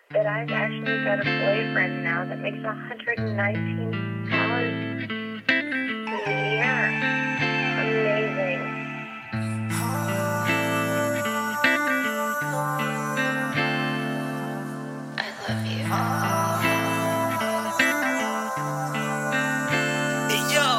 that I've actually got a boyfriend now that makes $119 a year. Amazing. I love you. Hey yo,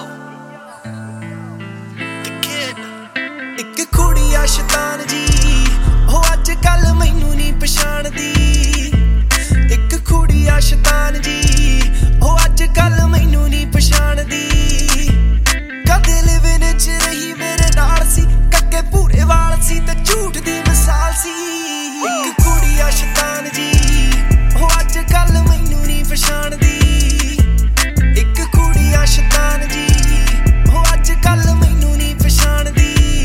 the kid. ਇੱਕ ਕੁੜੀ ਆ ਸ਼ੈਤਾਨ ਜੀ, ਉਹ ਅੱਜ ਕੱਲ ਮੈਨੂੰ ਨਹੀਂ ਪਛਾਣਦੀ। ਇੱਕ ਕੁੜੀ ਆ ਸ਼ੈਤਾਨ ਜੀ, ਉਹ ਅੱਜ ਕੱਲ ਮੈਨੂੰ ਨਹੀਂ ਪਛਾਣਦੀ। ਕਦੇ ਲਿਵਿੰਗ ਚ ਰਹੀ ਮੇਰੇ ਨਾਲ ਸੀ, ਕੱਕੇ ਪੂਰੇ ਵਾਲ ਸੀ ਤੇ ਝੂਠ ਦੀ ਮਿਸਾਲ ਸੀ। ਇੱਕ ਕੁੜੀ ਆ ਸ਼ੈਤਾਨ ਜੀ, ਉਹ ਅੱਜ ਕੱਲ ਮੈਨੂੰ ਨਹੀਂ ਪਛਾਣਦੀ। ਇੱਕ ਕੁੜੀ ਆ ਸ਼ੈਤਾਨ ਜੀ, ਉਹ ਅੱਜ ਕੱਲ ਮੈਨੂੰ ਨਹੀਂ ਪਛਾਣਦੀ।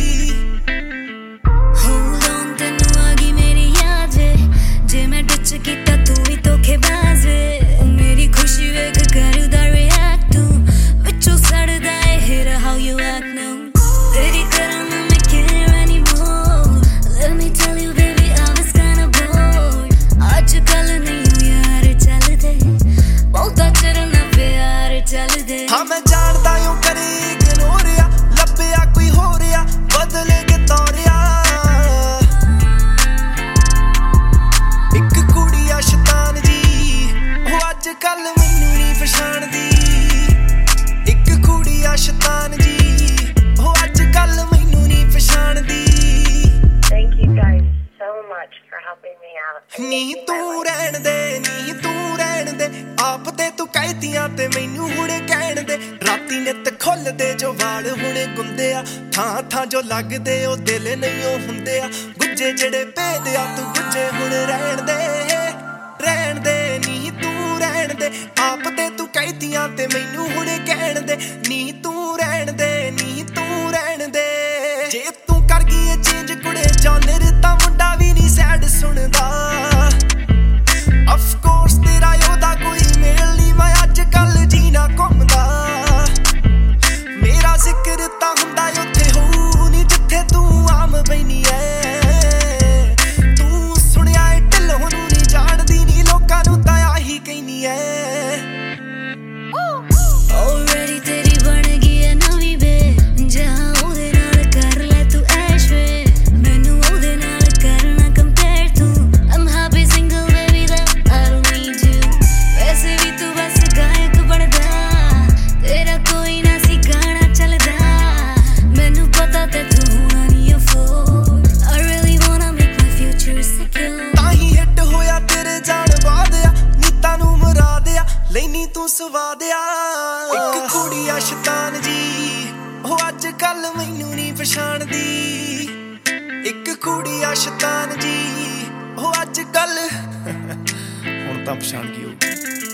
Hold on, ਤੈਨੂੰ ਆ ਗਈ ਮੇਰੀ ਯਾਦ ਵੇ, ਜੇ ਮੈਂ ਟੱਚ ਕੀਤਾ ਤੂੰ ਵੀ ਧੋਖੇਬਾਜ਼ ਵੇ। ਮੇਰੀ ਖੁਸ਼ੀ ਵੇਖ ਕਰਦਾ react ਤੂੰ, ਵਿੱਚੋਂ ਸੜਦਾ ਏ hear how you act now। ਤੇਰੀ ਤਰ੍ਹਾਂ ਨਾ ਮੈਂ care anymore, let me tell you baby I was kinda bored। ਅੱਜ ਕੱਲ ਨਹੀਂ ਯਾਰ ਚੱਲਦੇ, ਬਹੁਤਾ ਚਿਰ ਨਾ ਪਿਆਰ ਚੱਲਦੇ। ਹਾਂ ਮੈਂ ਜਾਣਦਾ ਓ ਕਰੇ ਇਗਨੋਰ ਆ, ਲੱਭਿਆ ਕੋਈ ਹੋਰ ਆ ਬਦਲੇ ਕੇ ਤੋਰਿਆ। ਇੱਕ ਕੁੜੀ ਆ ਸ਼ੈਤਾਨ ਜੀ, ਉਹ ਅੱਜ ਕੱਲ ਮੈਨੂੰ ਨਹੀਂ ਪਛਾਣਦੀ। ਇੱਕ ਕੁੜੀ ਆ ਸ਼ੈਤਾਨ ਜੀ, ਉਹ ਅੱਜ ਕੱਲ ਮੈਨੂੰ ਨਹੀਂ ਪਛਾਣਦੀ। Thank you guys so much for helping me out. ਨੀ ਤੂੰ ਰਹਿਣ ਦੇ, ਨੀ ਤੂੰ ਰਹਿਣ ਦੇ, ਆਪ ਤੇ ਤੂੰ ਕਹਿਤੀਆਂ ਤੇ ਮੈਨੂੰ ਹੁਣੇ ਕਹਿਣ ਦੇ। ਰਾਤੀ ਨਿੱਤ ਖੁੱਲਦੇ ਜੋ ਵਾਲ ਹੁਣੇ ਗੁੰਦੇ ਆ, ਥਾਂ ਥਾਂ ਜੋ ਲੱਗਦੇ ਉਹ ਦਿਲ ਨਹੀਂ ਉਹ ਹੁੰਦੇ ਆ। ਗੁੱਜੇ ਜਿਹੜੇ ਭੇਦ ਆ ਤੂੰ ਗੁੱਜੇ ਹੁਣ ਰਹਿਣ ਦੇ, ਰਹਿਣ ਦੇ। ਨੀ ਤੂੰ ਰਹਿਣ ਦੇ, ਆਪ ਤੇ ਤੂੰ ਕਹਿਤੀਆਂ ਤੇ ਮੈਨੂੰ ਹੁਣੇ ਕਹਿਣ ਦੇ। ਨੀ ਤੂੰ ਰਹਿਣ ਦੇ, ਨੀ ਤੂੰ ਰਹਿਣ ਦੇ। ਜੇ ਤੂੰ ਕਰ ਗਈ ਏ ਚੇਂਜ ਕੁੜੇ ਜਾਨਰ, ਤਾਂ ਮੁੰਡਾ ਵੀ ਨਹੀਂ ਸੈਡ ਸੁਣਦਾ। Of course ਤੇਰਾ ਉਹਦਾ ਕੋਈ ਮੇਲ ਨਹੀਂ, ਮੈਂ ਅੱਜ ਕੱਲ ਜੀਣਾ ਘੁੰਮਦਾ। ਮੇਰਾ ਜ਼ਿਕਰ ਤਾਂ ਹੁੰਦਾ ਉੱਥੇ ਹੋਊ ਨੀ ਜਿੱਥੇ ਤੂੰ ਆਮ ਬੈਨੀ ਐ। ਤੂੰ ਸੁਣਿਆ ਏ ਢਿੱਲੋਂ ਨੂੰ ਨਹੀਂ ਜਾਣਦੀ, ਨੀ ਲੋਕਾਂ ਨੂੰ ਤਾਂ ਆਹੀ ਕਹਿਨੀ ਐ। Already ਤੇਰੀ ਬਣ ਗਈ ਐ ਨਵੀਂ ਵੇ, ਜਹਾਂ ਉਹਦੇ ਨਾਲ ਕਰ ਲੈ ਤੂੰ ਐਸ਼ ਵੇ। ਮੈਨੂੰ ਉਹਦੇ ਨਾਲ ਕਰਨਾ compare ਤੂੰ, I'm happy single baby that I don't need you। ਵੈਸੇ ਵੀ ਤੂੰ ਬਸ ਗਾਇਕ ਬਣਦਾ, ਤੇਰਾ ਕੋਈ ਨਾ ਸੀ ਗਾਣਾ ਚੱਲਦਾ। ਮੈਨੂੰ ਪਤਾ ਤੇ ਤੂੰ ਹੋਣਾ ਨਹੀਂ afford, I really wanna make my future secure। ਤਾਂ ਹੀ ਹਿੱਟ ਹੋਇਆ ਤੇਰੇ ਜਾਣ ਬਾਅਦ ਆ, ਨੀਤਾਂ ਨੂੰ ਮੁਰਾਦ ਆ ਲੈਨੀ ਤੂੰ ਸਵਾਦ ਆ। ਇੱਕ ਕੁੜੀ ਆ ਸ਼ੈਤਾਨ ਜੀ, ਉਹ ਅੱਜ ਕੱਲ ਮੈਨੂੰ ਨਹੀਂ ਪਛਾਣਦੀ। ਇੱਕ ਕੁੜੀ ਆ ਸ਼ੈਤਾਨ ਜੀ, ਉਹ ਅੱਜ ਕੱਲ ਹੁਣ ਤਾਂ ਪਛਾਣ ਗਈ ਹੋਊ।